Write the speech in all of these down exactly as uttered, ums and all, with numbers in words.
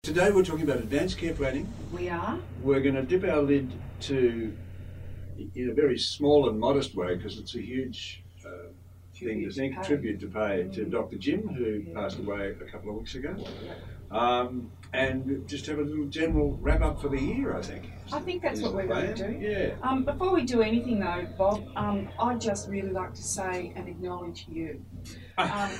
Today we're talking about advanced care planning. We are. We're going to dip our lid to, in a very small and modest way, because it's a huge uh, thing to think, to tribute to pay mm. to Doctor Jim, who yeah. passed away a couple of weeks ago. Yeah. Um, and just have a little general wrap up for the year, I think. I think that's Is what the we're plan? going to do. Yeah. Um, before we do anything though, Bob, um, I'd just really like to say and acknowledge you. Um,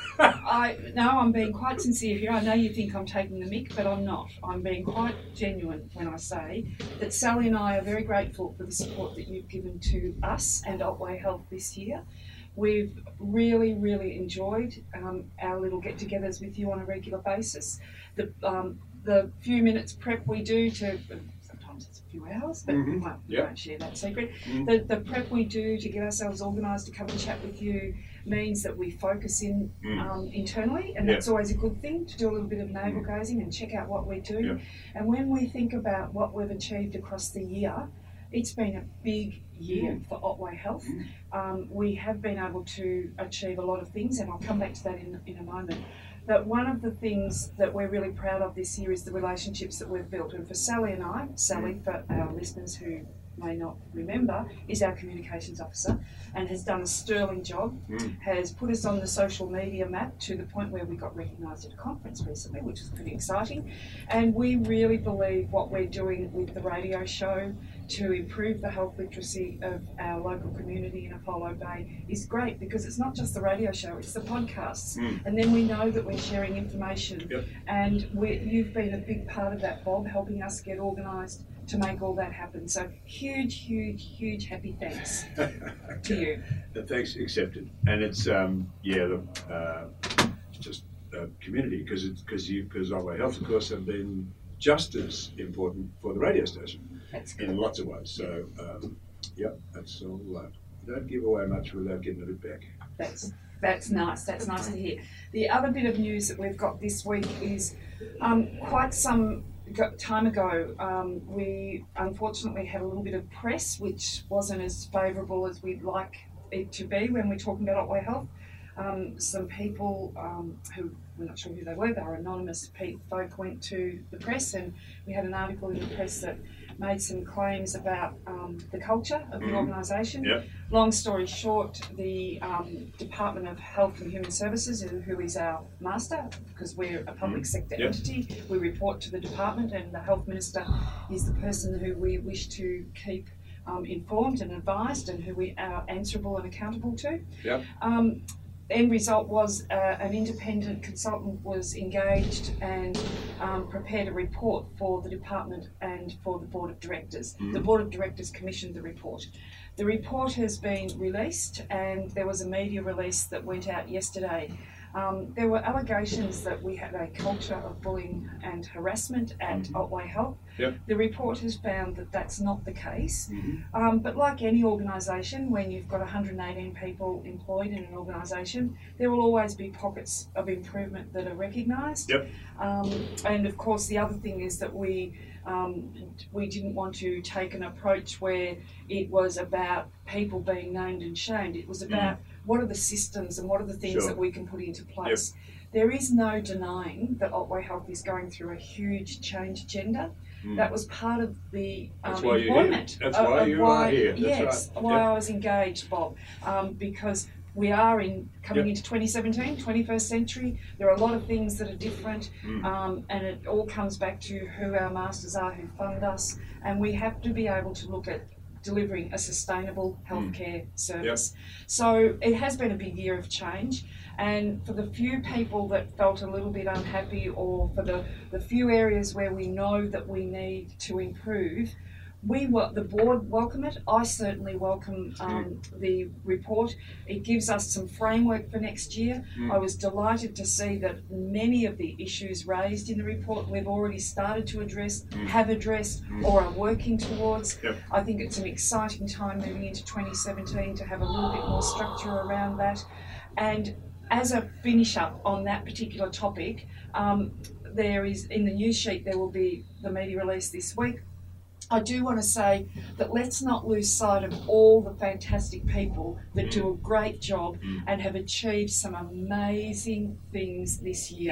I no, I'm being quite sincere here. I know you think I'm taking the mick, but I'm not. I'm being quite genuine when I say that Sally and I are very grateful for the support that you've given to us and Otway Health this year. We've really, really enjoyed um, our little get-togethers with you on a regular basis. The um, the few minutes prep we do to, sometimes it's a few hours, but mm-hmm. we, won't, we yep. won't share that secret. Mm-hmm. The, the prep we do to get ourselves organised to come and chat with you means that we focus in mm. um, internally, and yep. that's always a good thing, to do a little bit of navel gazing and check out what we're doing. Yep. And when we think about what we've achieved across the year, it's been a big year mm. for Otway Health. Mm. Um, we have been able to achieve a lot of things, and I'll come back to that in, in a moment. But one of the things that we're really proud of this year is the relationships that we've built. And for Sally and I, Sally, mm. for our listeners who may not remember, is our communications officer and has done a sterling job, mm. has put us on the social media map to the point where we got recognised at a conference recently, which is pretty exciting. And we really believe what we're doing with the radio show to improve the health literacy of our local community in Apollo Bay is great, because it's not just the radio show, it's the podcasts. Mm. And then we know that we're sharing information. Yep. And we, you've been a big part of that, Bob, helping us get organised to make all that happen. So huge, huge, huge happy thanks to you. The thanks accepted. And it's, um, yeah, look, uh, it's just a community, because it's because you, because Otway Health, of course, have been just as important for the radio station. That's good. In lots of ways. So, um, yeah, that's all. Uh, don't give away much without getting a bit back. That's that's nice. That's nice to hear. The other bit of news that we've got this week is um, quite some time ago, um, we unfortunately had a little bit of press which wasn't as favourable as we'd like it to be when we're talking about Otway Health. Um, some people um, who, we're not sure who they were, they were anonymous folk, went to the press, and we had an article in the press that made some claims about um, the culture of the mm. organisation. Yep. Long story short, the um, Department of Health and Human Services, who is our master, because we're a public mm. sector yep. entity, we report to the department, and the Health Minister is the person who we wish to keep um, informed and advised, and who we are answerable and accountable to. Yep. Um, The end result was uh, an independent consultant was engaged and um, prepared a report for the department and for the Board of Directors. Mm. The Board of Directors commissioned the report. The report has been released, and there was a media release that went out yesterday. Um, there were allegations that we had a culture of bullying and harassment at mm-hmm. Otway Health. Yep. The report has found that that's not the case. Mm-hmm. Um, but like any organisation, when you've got one hundred eighteen people employed in an organisation, there will always be pockets of improvement that are recognised. Yep. Um, and of course, the other thing is that we um, we didn't want to take an approach where it was about people being named and shamed. It was about mm. what are the systems and what are the things sure. that we can put into place. Yep. There is no denying that Otway Health is going through a huge change agenda. Mm. That was part of the um, That's why employment. You're here. That's why of, you why, are here. That's yes, right. why yep. I was engaged, Bob, um, because we are in coming yep. into twenty seventeen, twenty-first century. There are a lot of things that are different, mm. um, and it all comes back to who our masters are, who fund us, and we have to be able to look at delivering a sustainable healthcare mm. service. Yep. So it has been a big year of change, and for the few people that felt a little bit unhappy, or for the, the few areas where we know that we need to improve, we the board welcome it. I certainly welcome um, the report. It gives us some framework for next year. Mm. I was delighted to see that many of the issues raised in the report we've already started to address, mm. have addressed, mm. or are working towards. Yep. I think it's an exciting time moving into twenty seventeen to have a little bit more structure around that. And as a finish up on that particular topic, um, there is, in the news sheet, there will be the media release this week. I do want to say that let's not lose sight of all the fantastic people that do a great job and have achieved some amazing things this year.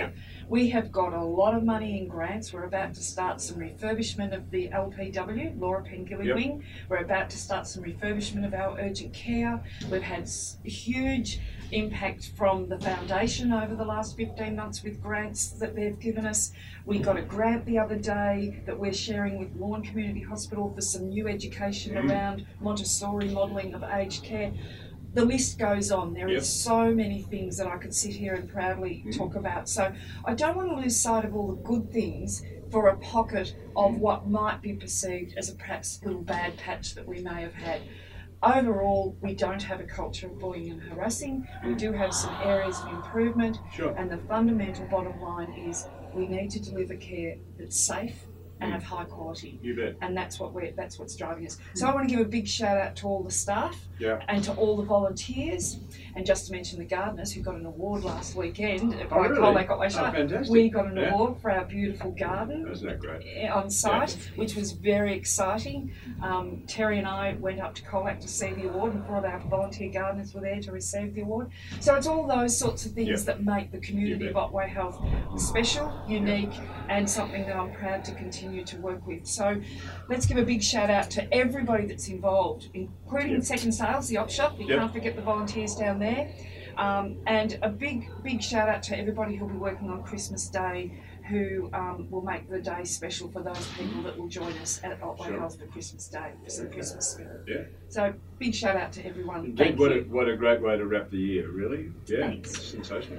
We have got a lot of money in grants. We're about to start some refurbishment of the L P W, Laura Pengilly Yep. Wing. We're about to start some refurbishment of our urgent care. We've had s- huge impact from the foundation over the last fifteen months with grants that they've given us. We got a grant the other day that we're sharing with Lawn Community Hospital for some new education Mm. around Montessori modelling of aged care. The list goes on. There Yep. is so many things that I could sit here and proudly Mm. talk about. So I don't want to lose sight of all the good things for a pocket of what might be perceived as a perhaps little bad patch that we may have had. Overall, we don't have a culture of bullying and harassing. We do have some areas of improvement, Sure. and the fundamental bottom line is we need to deliver care that's safe and of high quality. You bet. And that's what we're that's what's driving us. So I want to give a big shout out to all the staff Yeah. and to all the volunteers, and just to mention the gardeners who got an award last weekend Oh, by really? Colac Otway Oh, Shire. fantastic. We got an Yeah. award for our beautiful garden Isn't that great? eh, on site, which was very exciting. Um, Terry and I went up to Colac to see the award, and four of our volunteer gardeners were there to receive the award. So it's all those sorts of things Yeah. that make the community You of bet. Otway Health special, unique, and something that I'm proud to continue to work with. So let's give a big shout out to everybody that's involved, including Yep. Second Sales, the op shop. You Yep. can't forget the volunteers down there. Um, and a big, big shout out to everybody who'll be working on Christmas Day, who um, will make the day special for those people that will join us at Otway Sure. Health for Christmas Day, for some Christmas spirit. Yeah. So big shout out to everyone. Indeed, Thank what you. a, what a great way to wrap the year, really. Yeah, Thanks. it's sensational.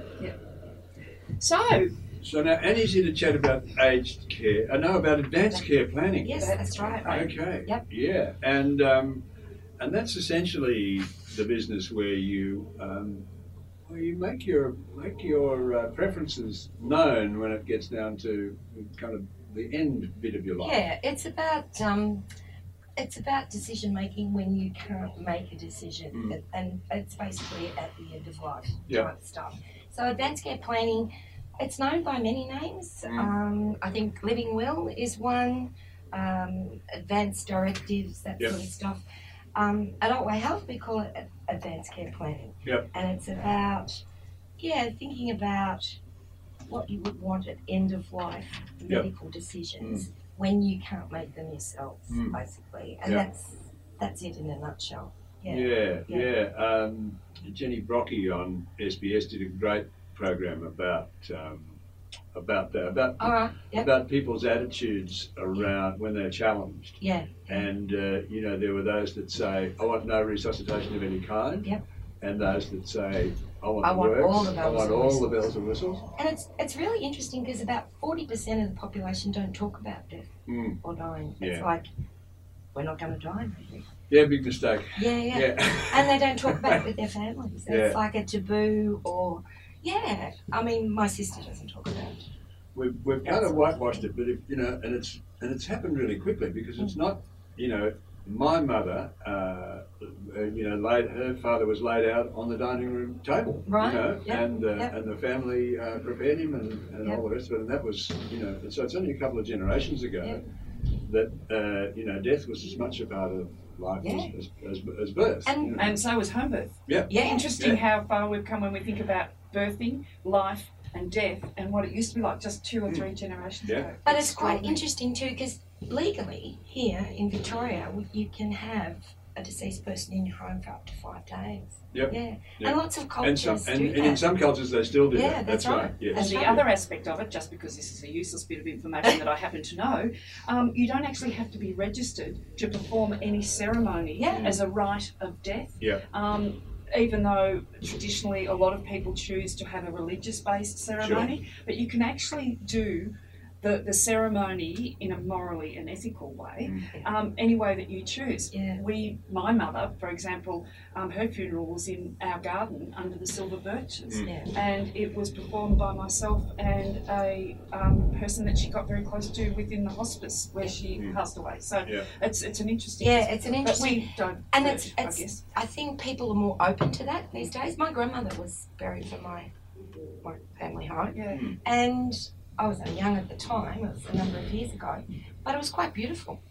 So, So now, Annie's here to chat about aged care. I know about advanced care planning. Yes, that's right. Okay. Yep. Yeah, and um, and that's essentially the business where you um, well, you make your make your uh, preferences known when it gets down to kind of the end bit of your life. Yeah, it's about um, it's about decision making when you can't make a decision, Mm. and it's basically at the end of life Yeah. type stuff. So advanced care planning, it's known by many names. Mm. Um, I think Living Will is one. Um, advanced directives, that Yep. sort of stuff. Um, at Otway Health, we call it ad- advanced care planning, Yep. and it's about yeah thinking about what you would want at end of life Yep. medical decisions when you can't make them yourself, Mm. basically, and Yep. that's that's it in a nutshell. Yeah, Yeah. yeah. Yeah. Um, Jenny Brocky on S B S did a great program about um, about that, about All right. Yep. about people's attitudes around when they're challenged. Yeah. And uh, you know, there were those that say, "I want no resuscitation of any kind," Yep. and those that say, "I want I the want works. all the I bells want and all the whistles." bells and whistles." And it's it's really interesting because about forty percent of the population don't talk about death Mm. or dying. It's Yeah. like we're not going to die, maybe. Yeah, big mistake. Yeah, yeah. Yeah. And they don't talk about it with their families. Yeah. It's like a taboo, or yeah. I mean, my sister doesn't talk about it. We've, we've kind of whitewashed it, but if, you know, and it's and it's happened really quickly because it's not, you know, my mother, uh, uh, you know, laid, her father was laid out on the dining room table, Right, you know, yep, and uh, yep. and the family uh, prepared him and, and Yep. all the rest of it, and that was, you know, so it's only a couple of generations ago Yep. that uh, you know, death was as much a part of life Yeah. as, as, as, as birth. And- you know. and so was home birth. yeah, Yeah. Interesting Yeah. how far we've come when we think about birthing, life, and death, and what it used to be like just two or three generations Yeah. ago. But it's quite Extraordinary. interesting too, because legally here in Victoria, we- you can have a deceased person in your home for up to five days. Yep. Yeah. Yep. And lots of and, cultures some, and, do and that. in some cultures they still do Yeah, that. that's right. Yes. And the right. other aspect of it, just because this is a useless bit of information that I happen to know, um, you don't actually have to be registered to perform any ceremony Yeah. as a rite of death. Yeah. Um, even though traditionally a lot of people choose to have a religious-based ceremony, but you can actually do the, the ceremony in a morally and ethical way, um, any way that you choose. Yeah. We, my mother, for example, um, her funeral was in our garden under the silver birches, Mm. Yeah. and it was performed by myself and a um, person that she got very close to within the hospice where she Mm. passed away. So Yeah. it's it's an interesting. Yeah, it's an But interesting. we don't. And do it's, it, I it's guess. I think people are more open to that these days. My grandmother was buried for my my family home, Yeah. and I was young at the time. It was a number of years ago, but it was quite beautiful.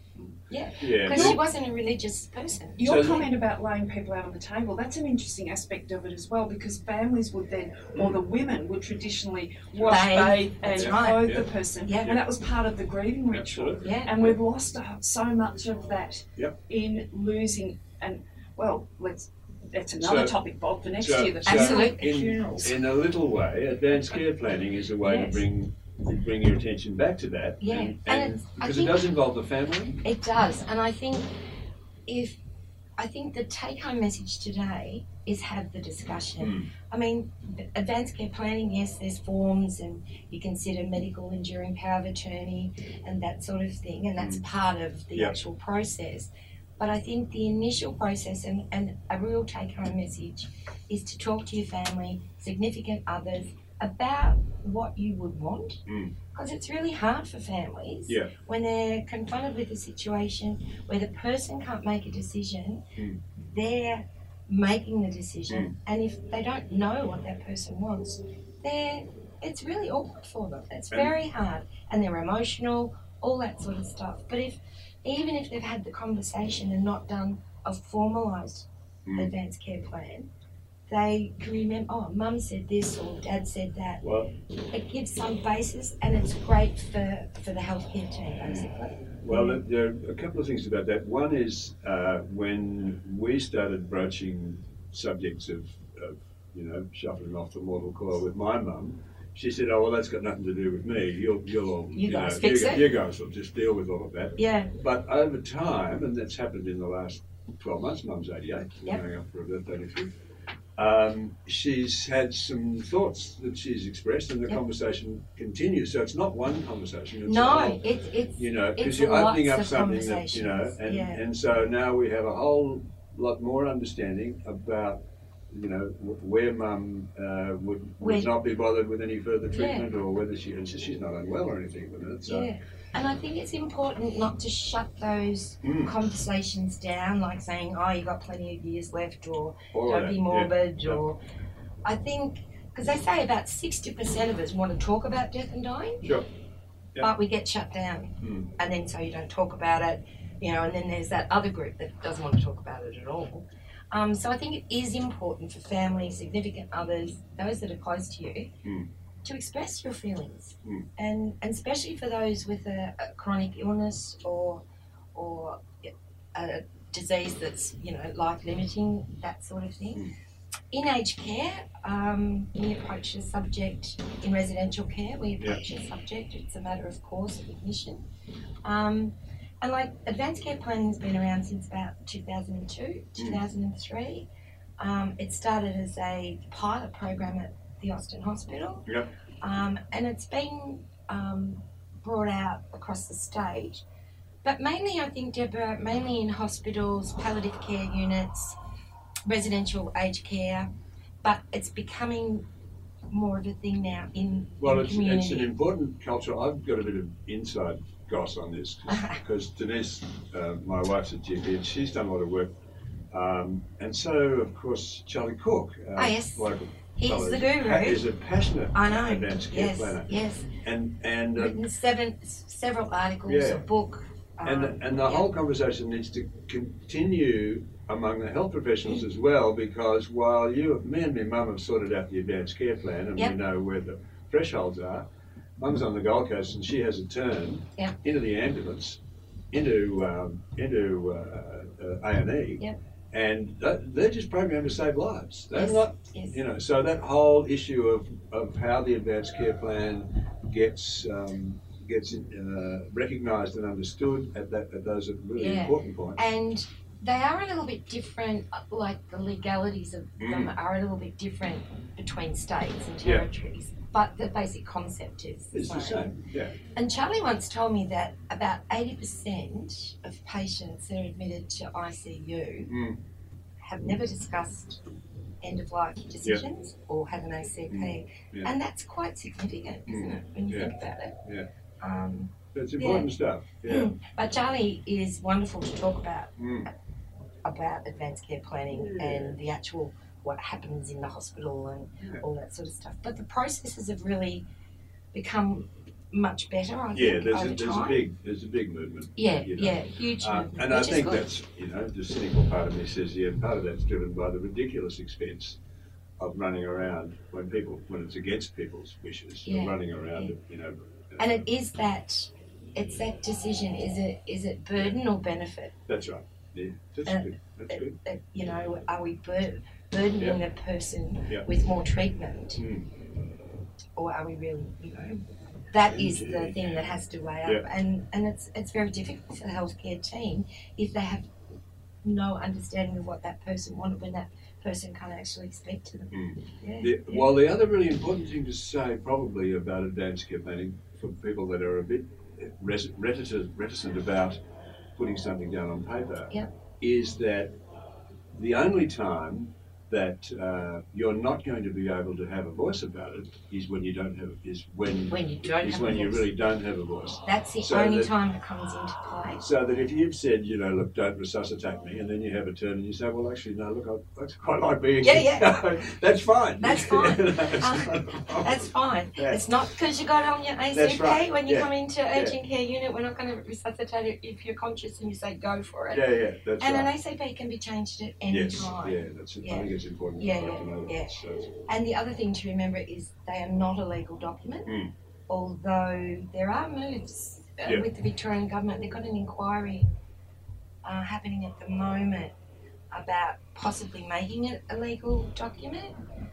Yeah, Yeah. because she wasn't a religious person. Your So- comment about laying people out on the table, that's an interesting aspect of it as well, because families would then, or the women would traditionally wash, Bathe. bathe, and That's right. clothe Yeah. the person. Yeah. And that was part of the grieving ritual. Absolutely. Yeah. And we've lost uh, so much of that Yep. in losing, and well, let's that's another So- topic, Bob, for next so- year, the so Absolutely. in, funerals. in a little way, advanced care planning is a way Yes. to bring to bring your attention back to that. Yeah. And, And and it's- I because think- it does involve the family. It does, and I think if I think the take-home message today is have the discussion. Mm. I mean, advanced care planning, yes, there's forms, and you consider medical enduring power of attorney and that sort of thing, and that's Mm. part of the Yep. actual process. But I think the initial process and, and a real take-home message is to talk to your family, significant others, about what you would want, Mm. because it's really hard for families Yeah. when they're confronted with a situation where the person can't make a decision, Mm. they're making the decision, Mm. and if they don't know what that person wants, they're it's really awkward for them. It's And- very hard, and they're emotional, all that sort of stuff. But if even if they've had the conversation and not done a formalised Mm. advanced care plan, they can remember, oh, mum said this or dad said that. Well, It gives some basis, and it's great for, for the healthcare team, basically. well, there are a couple of things about that. One is uh, when we started broaching subjects of, of, you know, shuffling off the mortal coil with my mum, she said, "Oh, well, that's got nothing to do with me. You'll, you'll, all, You guys know, fix you, it." you guys will just deal with all of that." Yeah, But over time, and that's happened in the last twelve months, Mum's eighty-eight, Yep. going up for her birthday next week. Um, she's had some thoughts that she's expressed, and the Yep. conversation continues. So it's not one conversation. It's a no, whole, it's it's you know, because it's you're opening lots up of something that you know, conversations, and yeah. and so now we have a whole lot more understanding about, you know, wh- where Mum uh, would, would Where- not be bothered with any further treatment, or whether she and she's not unwell or anything at the minute. So yeah. And I think it's important not to shut those Mm. conversations down, like saying, "Oh, you got plenty of years left," or all of "Don't that, be yeah. morbid," Yeah. or I think because they say about sixty percent of us want to talk about death and dying, Sure. Yeah. but we get shut down, Mm. and then so you don't talk about it, you know. And then there's that other group that doesn't want to talk about it at all. Um, so I think it is important for families, significant others, those that are close to you, Mm. to express your feelings, Mm. and and especially for those with a, a chronic illness or or a disease that's, you know, life limiting, that sort of thing. Mm. In aged care, um, we approach the subject in residential care. We approach the subject. It's a matter of course of admission. Um, and like advanced care planning has been around since about two thousand two, two thousand three. Um, it started as a pilot program at the Austin Hospital. Yep. Um, and it's been um, brought out across the state. But mainly, I think, Deborah, mainly in hospitals, palliative care units, residential aged care, but it's becoming more of a thing now in, Well, in it's, it's community. an important culture. I've got a bit of inside goss on this because Denise, uh, my wife's a G P, and she's done a lot of work. Um, and so, of course, Charlie Cook, our Ah, yes. local He's fellow, the is guru. pa- is a passionate I know. advanced care Yes, planner. yes. And and um, Written seven, several articles, Yeah. a book. and the, um, and the yeah. whole conversation needs to continue among the health professionals as well, because while you, me and my mum have sorted out the advanced care plan and Yep. we know where the thresholds are, Mum's on the Gold Coast and she has a turn Yep. into the ambulance, into um, into uh, uh, A and E, Yep. and that, they're just programmed to save lives. They're Yes, not, yes. you know. So that whole issue of, of how the advanced care plan gets um, gets uh, recognised and understood at that at those really Yeah. important points. And they are a little bit different, uh, like the legalities of them Mm. are a little bit different between states and Yeah. territories, but the basic concept is the It's the same, yeah. And Charlie once told me that about eighty percent of patients that are admitted to I C U Mm. have never discussed end-of-life decisions or had an A C P. Mm. Yeah. And that's quite significant, isn't Mm. it, when you Yeah. think about it? Yeah. Um, It's important stuff. Yeah. but Charlie is wonderful to talk about, Mm. about advanced care planning Yeah. and the actual what happens in the hospital and Yeah. all that sort of stuff. But the processes have really become much better, I Yeah, think, there's over a, there's time. a big there's a big movement. Yeah, you know. yeah, huge Uh, movement. and I which is think good. that's, you know, the cynical part of me says, yeah, part of that's driven by the ridiculous expense of running around when people, when it's against people's wishes, Yeah, of running around, yeah. you know. And it is that, it's that decision. Is it is it burden or benefit? That's right. Yeah, that's Uh, good. That's It- good. it- you know, are we bur- burdening Yeah. a person Yeah. with more treatment, Mm. or are we really, you know, that is the Indeed. thing that has to weigh up. Yeah. And and it's it's very difficult for the healthcare team if they have no understanding of what that person wanted when that person can't actually speak to them. Mm. Yeah, The, yeah. Well, the other really important thing to say probably about advanced care planning for people that are a bit res- reticent, reticent about putting something down on paper Yep. is that the only time that uh, you're not going to be able to have a voice about it is when you don't have is when When you don't is have when a you voice. really don't have a voice. That's the So only that- time it comes into play. So that if you've said, you know, look, don't resuscitate me, and then you have a turn and you say, well, actually, no, look, I, I quite like being Yeah, here. yeah. That's fine. That's fine. That's Um, not a problem. That's fine. Yeah. It's not because you got on your A C P That's right. when you Yeah. come into urgent care unit. We're not going to resuscitate it if you're conscious and you say go for it. Yeah, yeah, that's And right. an A C P can be changed at any yes, time. yeah, that's. Yeah. I think it's important Yeah, for yeah, to know that. yeah. So, And the other thing to remember is they are not a legal document, Mm. although there are moves uh, Yeah. with the Victorian government. They've got an inquiry uh, happening at the moment about possibly making it a legal document,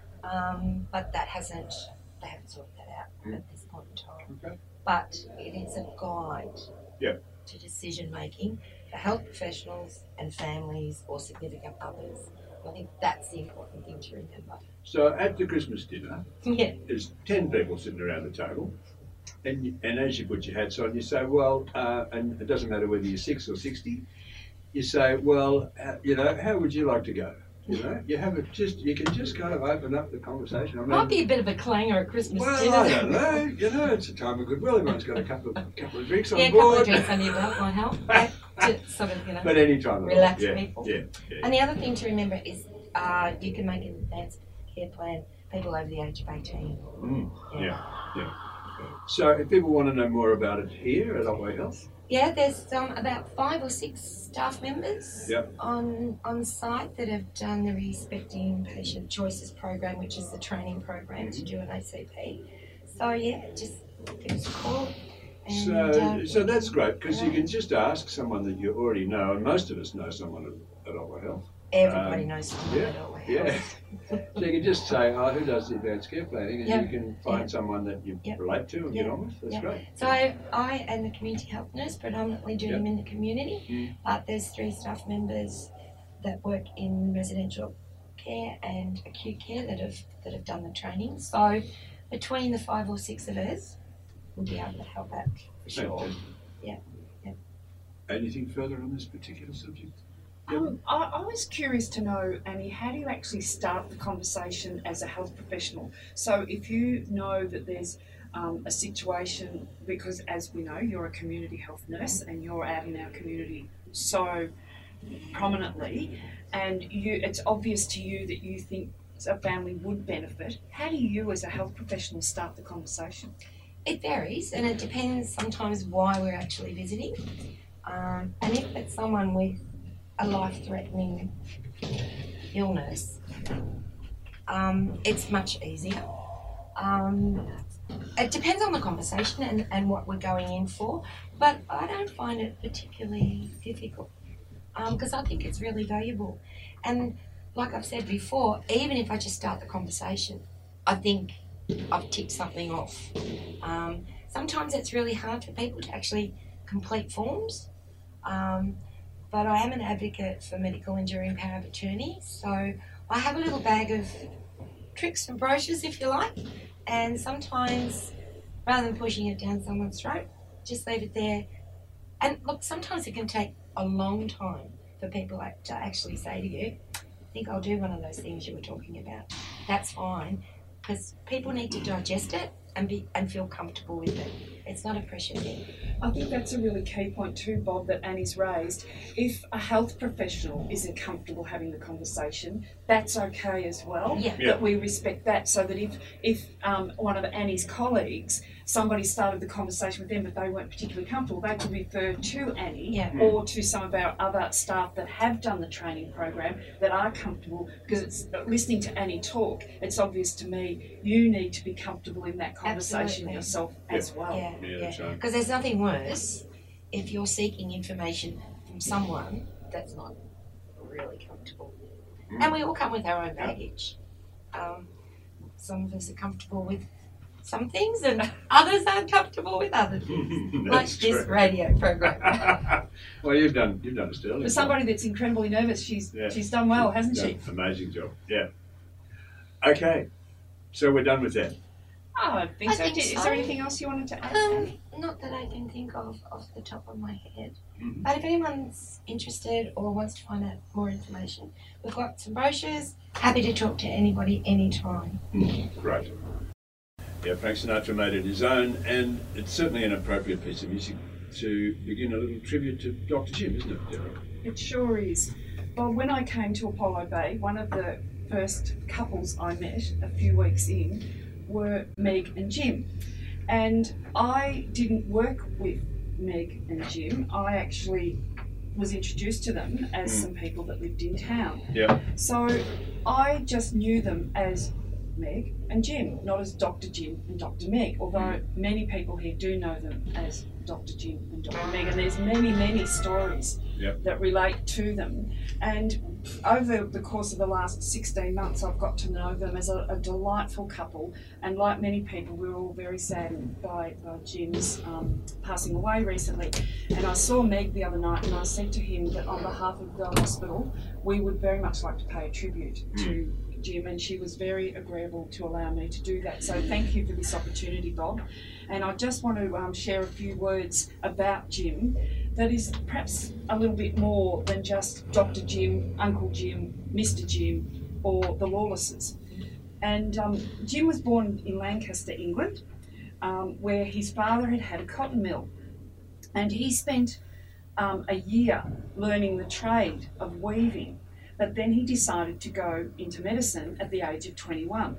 um, but that hasn't, they haven't sorted that out Mm. at this point in time. Okay. But it is a guide Yeah. to decision making for health professionals and families or significant others. I think that's the important thing to remember. so at the Christmas dinner, Yeah. there's ten people sitting around the table, and you, and as you put your hats on, you say, well, uh, and it doesn't matter whether you're six or sixty. You say, well, uh, you know, how would you like to go? You know, you have it just, you can just kind of open up the conversation. I mean, Might be a bit of a clanger at Christmas well, dinner. I don't know. You know, it's a time of goodwill. Everyone's got a couple of couple of drinks on Yeah, a couple board. of drinks under your belt might help. Yeah, to sort of, you know. But any time, at all. Relax yeah, people. Yeah, yeah. And the other thing to remember is uh, you can make an advanced care plan people over the age of eighteen. Mm, yeah, yeah. So if people want to know more about it here at Otway Health, Yeah, there's um, about five or six staff members Yep. on on site that have done the Respecting Patient Choices program, which is the training program to do an A C P. So yeah, just give us a call. And, so uh, so that's great because you yeah. can just ask someone that you already know, and most of us know someone at, at Otway Health. everybody um, knows someone yeah, at Otway yeah. Health. So you can just say, oh, who does the advanced care planning, and Yep. you can find Yep. someone that you Yep. relate to and Yep. get on with. That's Yep. great. So I, I and the community health nurse predominantly do Yep. them in the community, Mm. but there's three staff members that work in residential care and acute care that have that have done the training. So between the five or six of us, we'll be able to help out for sure. Fantastic. Yeah, yeah. Anything further on this particular subject? Um, I, I was curious to know, Annie, how do you actually start the conversation as a health professional? So if you know that there's um, a situation, because as we know, you're a community health nurse and you're out in our community so prominently, and you, it's obvious to you that you think a family would benefit, how do you as a health professional start the conversation? It varies, and it depends sometimes why we're actually visiting. Um, and if it's someone with a life-threatening illness, um, it's much easier. Um, it depends on the conversation and, and what we're going in for, but I don't find it particularly difficult because I think it's really valuable. And like I've said before, even if I just start the conversation, I think I've ticked something off. Um, sometimes it's really hard for people to actually complete forms, um, but I am an advocate for medical injury and power of attorney, so I have a little bag of tricks and brochures, if you like, and sometimes rather than pushing it down someone's throat, just leave it there. And look, sometimes it can take a long time for people like to actually say to you, I think I'll do one of those things you were talking about. That's fine, because people need to digest it and be and feel comfortable with it. It's not a pressure thing. I think that's a really key point too, Bob, that Annie's raised. If a health professional isn't comfortable having the conversation, that's okay as well. Yeah. Yeah. That we respect that, so that if if um, one of Annie's colleagues somebody started the conversation with them but they weren't particularly comfortable, they could refer to Annie Yeah. or to some of our other staff that have done the training program that are comfortable, because it's listening to Annie talk, it's obvious to me you need to be comfortable in that conversation Absolutely. yourself Yeah. as well. Yeah, Yeah, yeah. that's right. Because there's nothing worse if you're seeking information from someone that's not really comfortable. Mm. And we all come with our own baggage. Um, some of us are comfortable with some things and others aren't comfortable with other things. like That's this true. radio program. Well, you've done you've done a sterling For job. somebody that's incredibly nervous, she's Yeah. she's done well, hasn't Done she? an Amazing job. Yeah. Okay, so we're done with that. Oh, I think I so. think Did- Is so. there anything else you wanted to add? Um, Annie? not that I can think of off the top of my head. Mhm. But if anyone's interested or wants to find out more information, we've got some brochures. Happy to talk to anybody anytime. Mm, great. Yeah, Frank Sinatra made it his own, and it's certainly an appropriate piece of music to begin a little tribute to Doctor Jim, isn't it, Deborah? It sure is. Well, when I came to Apollo Bay, one of the first couples I met a few weeks in were Meg and Jim. And I didn't work with Meg and Jim. I actually was introduced to them as Mm. some people that lived in town. Yeah. So I just knew them as Meg and Jim, not as Doctor Jim and Doctor Meg, although many people here do know them as Doctor Jim and Doctor Meg, and there's many, many stories Yep. that relate to them. And over the course of the last sixteen months, I've got to know them as a, a delightful couple, and like many people, we were all very saddened by, by Jim's um, passing away recently. And I saw Meg the other night, and I said to him that on behalf of the hospital, we would very much like to pay a tribute to Jim, and she was very agreeable to allow me to do that. So thank you for this opportunity, Bob. And I just want to um, share a few words about Jim that is perhaps a little bit more than just Doctor Jim, Uncle Jim, Mister Jim, or the Lawlesses. And um, Jim was born in Lancaster, England, um, where his father had had a cotton mill. And he spent um, a year learning the trade of weaving, but then he decided to go into medicine at the age of twenty-one.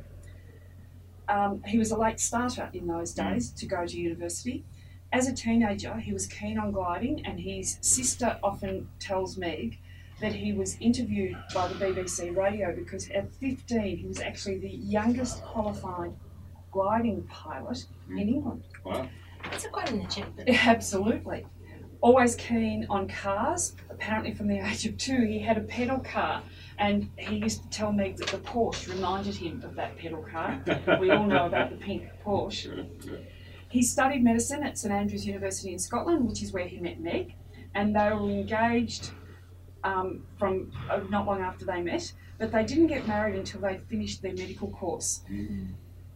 Um, he was a late starter in those days to go to university. As a teenager, he was keen on gliding, and his sister often tells Meg that he was interviewed by the B B C radio because at fifteen he was actually the youngest qualified gliding pilot in England. Wow. That's quite an achievement. Absolutely. Always keen on cars. Apparently from the age of two he had a pedal car, and he used to tell Meg that the Porsche reminded him of that pedal car. We all know about the pink Porsche. He studied medicine at St Andrews University in Scotland, which is where he met Meg, and they were engaged um, from uh, not long after they met, but they didn't get married until they finished their medical course. Mm.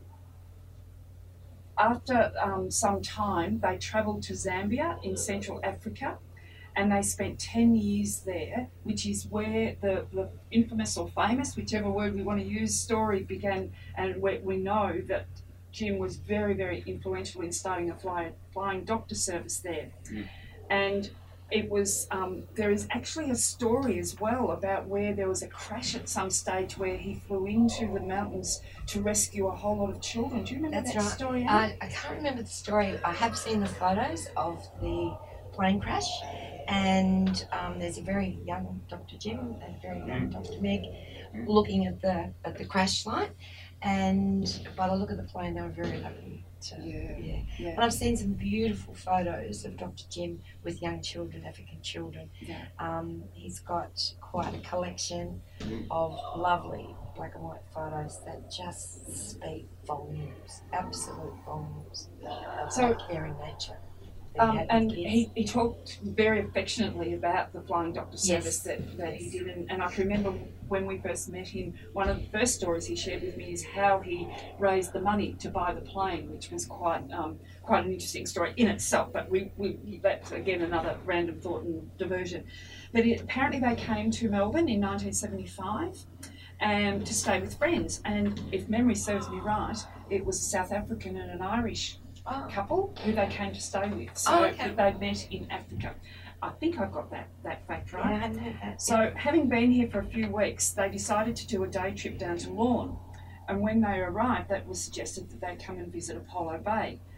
After um, some time, they travelled to Zambia in Central Africa, and they spent ten years there, which is where the, the infamous or famous, whichever word we want to use, story began, and we, we know that Jim was very, very influential in starting a fly, flying doctor service there. Mm. And it was, um, there is actually a story as well about where there was a crash at some stage where he flew into the mountains to rescue a whole lot of children. Do you remember That's that right. story? Anne? I, I can't remember the story. I have seen the photos of the plane crash, and um, there's a very young Doctor Jim and a very young Doctor Meg looking at the at the crash site, and by the look of the plane, they were very lucky. To, Yeah. yeah. Yeah. And I've seen some beautiful photos of Doctor Jim with young children, African children. Yeah. Um, he's got quite a collection Mm. of lovely black and white photos that just speak volumes, absolute volumes of So- that caring nature. that he Um, had with and kids. he, he talked very affectionately about the flying doctor Yes. service that, that he Yes. did. And, and I can remember when we first met him, one of the first stories he shared with me is how he raised the money to buy the plane, which was quite um, quite an interesting story in itself. But we, we that's, again, another random thought and diversion. But it, apparently they came to Melbourne in nineteen seventy-five um, to stay with friends. And if memory serves me right, it was a South African and an Irish Oh, couple who they came to stay with. So Oh, okay. they met in Africa. I think I've got that, that fact yeah, right. I hadn't heard that. So having been here for a few weeks, they decided to do a day trip down to Lorne. And when they arrived, that was suggested that they come and visit Apollo Bay.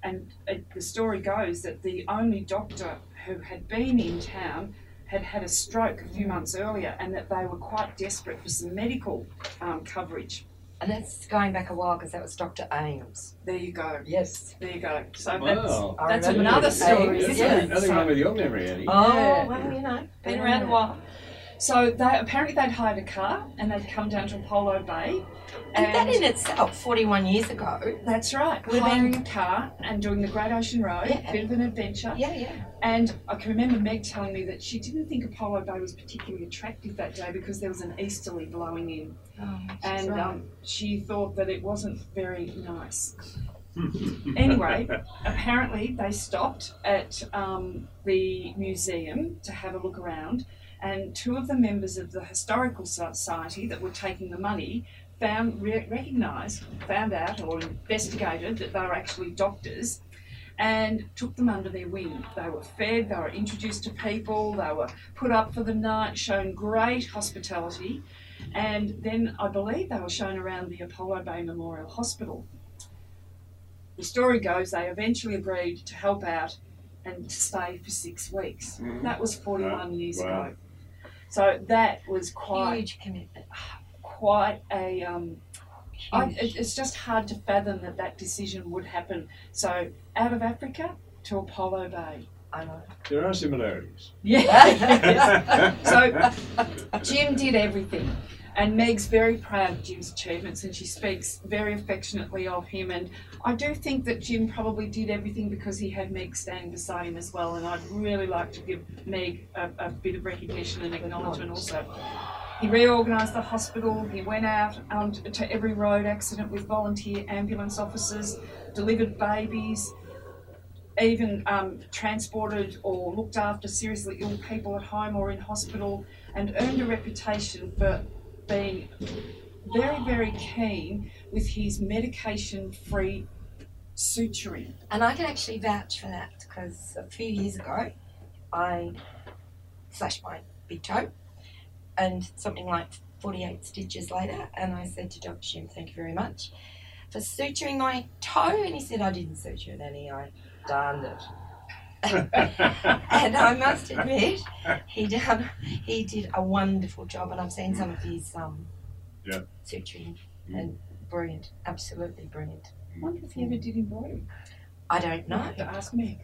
and it, the story goes that the only doctor who had been in town had had a stroke a few months earlier, and that they were quite desperate for some medical um, coverage. And that's going back a while because that was Doctor Ames. There you go. Yes. There you go. So Wow. that's, that's remember another Ames. story, That's isn't nothing, it? nothing So- wrong with your memory, Annie. Oh, Yeah. well, you know. Been around a while. So they apparently they'd hired a car and they'd come down to Apollo Bay. And that in itself, forty-one years ago. That's right. Would've Hiring been- a car and doing the Great Ocean Road, Yeah. bit of an adventure. Yeah, yeah. And I can remember Meg telling me that she didn't think Apollo Bay was particularly attractive that day because there was an easterly blowing in, Oh, and right. um, she thought that it wasn't very nice. Anyway, apparently they stopped at um, the museum to have a look around, and two of the members of the Historical Society that were taking the money found, re- recognised, found out or investigated that they were actually doctors and took them under their wing. They were fed, they were introduced to people, they were put up for the night, shown great hospitality, and then I believe they were shown around the Apollo Bay Memorial Hospital. The story goes they eventually agreed to help out and to stay for six weeks. Mhm. That was forty-one Wow. years Wow. ago. So that was quite Huge commitment. quite a um, I, Huge. it, it's just hard to fathom that that decision would happen. So out of Africa to Apollo Bay. I know. There are similarities. Yeah. So Jim did everything, and Meg's very proud of Jim's achievements, and she speaks very affectionately of him. And I do think that Jim probably did everything because he had Meg standing beside him as well. And I'd really like to give Meg a, a bit of recognition and acknowledgement also. He reorganised the hospital, he went out um, to, to every road accident with volunteer ambulance officers, delivered babies, even um, transported or looked after seriously ill people at home or in hospital, and earned a reputation for being very, very keen with his medication-free suturing. And I can actually vouch for that because a few years ago I slashed my big toe and something like forty-eight stitches later, and I said to Doctor Jim, thank you very much for suturing my toe, and he said, I didn't suture it, Annie, I darned it. And I must admit, he done he did a wonderful job, and I've seen some of his um, Yeah. suturing, and brilliant, absolutely brilliant. I wonder if he ever did embroidery. I don't I'll know. have to ask Meg.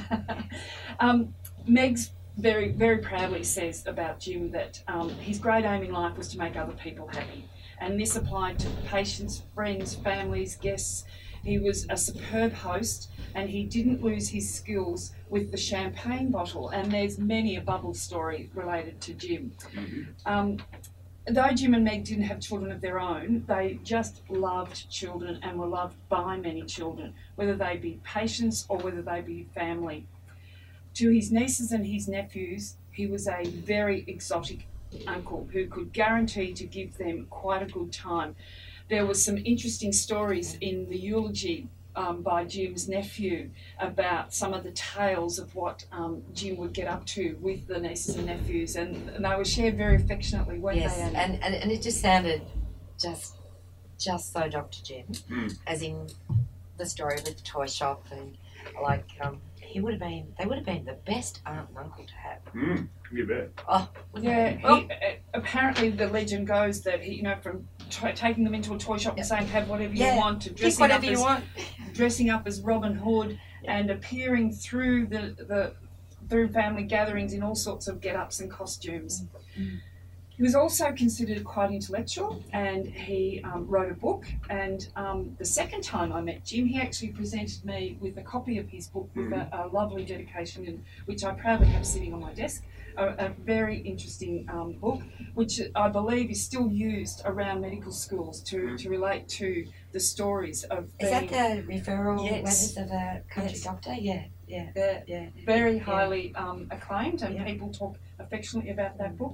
um, Meg's very, very proudly says about Jim that um, his great aim in life was to make other people happy. And this applied to patients, friends, families, guests. He was a superb host, and he didn't lose his skills with the champagne bottle. And there's many a bubble story related to Jim. Mhm. Um, though Jim and Meg didn't have children of their own, they just loved children and were loved by many children, whether they be patients or whether they be family. To his nieces and his nephews, he was a very exotic uncle who could guarantee to give them quite a good time. There were some interesting stories in the eulogy um, by Jim's nephew about some of the tales of what um, Jim would get up to with the nieces and nephews, and, and they were shared very affectionately, weren't Yes, they? Annie? and, and, and it just sounded just just so Doctor Jim, Mm. as in the story with the toy shop, and like um, he would have been, they would have been the best aunt and uncle to have. Mm. You bet. Oh, wouldn't Yeah, they? he, Oh, uh, apparently the legend goes that he, you know, from t- taking them into a toy shop and saying have whatever Yeah, you want, to pick dressing whatever up you as want. dressing up as Robin Hood and appearing through the, the through family gatherings in all sorts of get-ups and costumes. Mm. He was also considered quite intellectual, and he um, wrote a book. And um, the second time I met Jim, he actually presented me with a copy of his book with a, a lovely dedication, in, which I proudly have sitting on my desk. A, a very interesting um, book, which I believe is still used around medical schools to, to relate to the stories of Is being that the referral Yes. letters of a country Yes. doctor? Yeah, yeah, They're yeah. very Yeah. highly um, acclaimed, and Yeah. people talk affectionately about that book.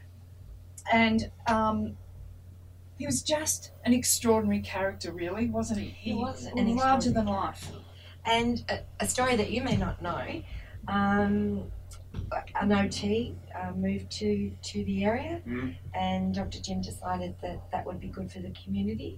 And um, he was just an extraordinary character, really, wasn't he? He was an larger extraordinary than life. And a, a story that you may not know, um, an O T uh, moved to, to the area, Mm. and Doctor Jim decided that that would be good for the community,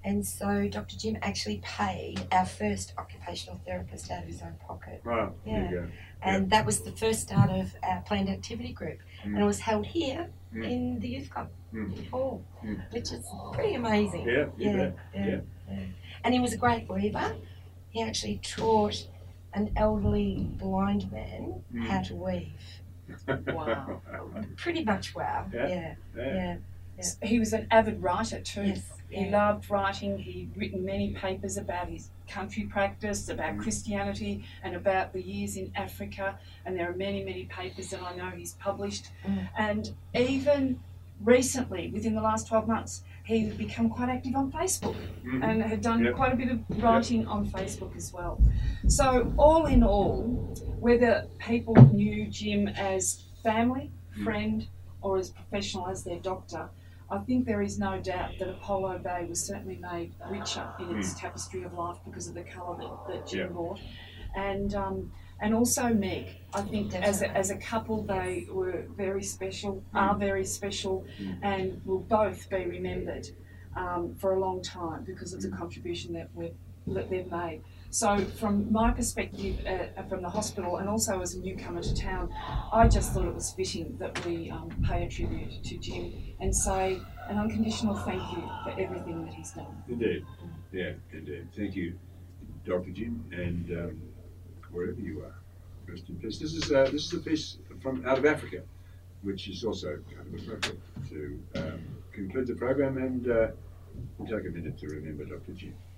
And so Doctor Jim actually paid our first occupational therapist out of his own pocket. Wow. Yeah. There you go. And Yeah. that was the first start of our planned activity group. Mm. And it was held here Mm. in the youth club Mm. hall, Mm. which is pretty amazing. Yeah, you yeah, bet. yeah, Yeah. yeah. And he was a great weaver. He actually taught an elderly blind man Mm. how to weave. Wow. Pretty much wow. Yeah. Yeah, Yeah. yeah. He was an avid writer too. Yes. He yeah. loved writing. He'd written many papers about his country practice, about Mm. Christianity, and about the years in Africa. And there are many, many papers that I know he's published. Mm. And even recently, within the last twelve months, he had become quite active on Facebook Mhm. and had done Yep. quite a bit of writing on Facebook as well. So all in all, whether people knew Jim as family, Mm. friend, or as professional as their doctor, I think there is no doubt that Apollo Bay was certainly made richer in its Mm. tapestry of life because of the colour that, that Jim Yeah. brought. And um, and also Meg, I think as a, as a couple they were very special, are very special, Mm. and will both be remembered um, for a long time because of the contribution that, we've, that they've made. So from my perspective uh, from the hospital, and also as a newcomer to town, I just thought it was fitting that we um, pay a tribute to Jim and say an unconditional thank you for everything that he's done. Indeed. Yeah, indeed. Thank you, Doctor Jim, and um, wherever you are, rest in peace. This is uh, this is a piece from out of Africa, which is also kind of appropriate to um, conclude the program, and uh, we'll take a minute to remember Doctor Jim.